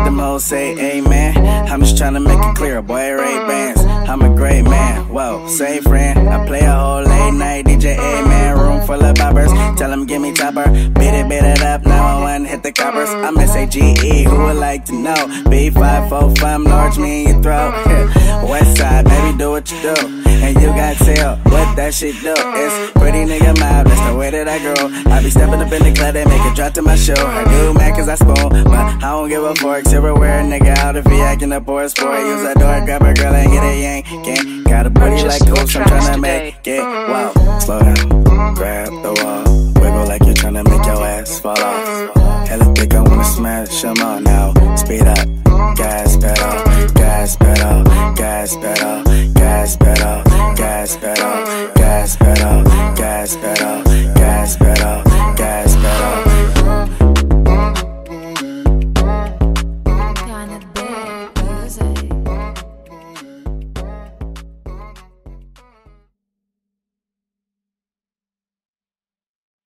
them hoes say amen. I'm just tryna make it clear, boy, Ray-Bans. I'm a great man, whoa, say friend. I play a whole late night DJ, amen. Room full of boppers, tell them give me topper. Beat it up, 911, hit the coppers. I'm S-A-G-E, who would like to know? B545, large me in your throat. West side, baby, do what you do. And you got tell what that shit do. It's pretty nigga mob, that's the way that I grow. I be stepping up in the club, they make it drop to my show. I do mad cause I spoon, but I don't give a fork. Silverware, nigga, out if he acting up or a sport. Use that door, grab a girl and get a yank. Gang, got a booty like Coach, I'm tryna make it. Wow, slow down, grab the wall. Wiggle like you're tryna make your ass fall off. Hella thick, I wanna smash them all now. Speed up, gas pedal, gas pedal, gas pedal, gas pedal, gas pedal, gas pedal, gas pedal, gas pedal.